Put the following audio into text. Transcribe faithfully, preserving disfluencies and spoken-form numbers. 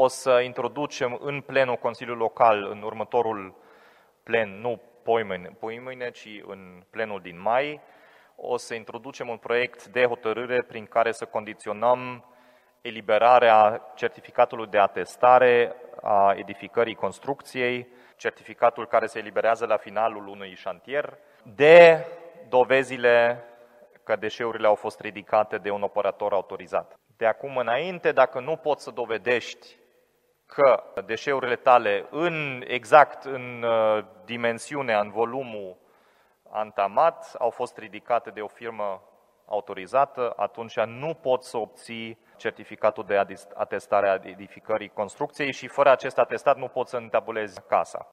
o să introducem în plenul Consiliului Local, în următorul plen, nu poimâine, poimâine, ci în plenul din mai, o să introducem un proiect de hotărâre prin care să condiționăm eliberarea certificatului de atestare a edificării construcției, certificatul care se eliberează la finalul unui șantier, de dovezile că deșeurile au fost ridicate de un operator autorizat. De acum înainte, dacă nu poți să dovedești că deșeurile tale în exact în dimensiunea, în volumul antamat, au fost ridicate de o firmă autorizată, atunci nu poți să obții certificatul de atestare a edificării construcției și fără acest atestat nu poți să întabulezi casa.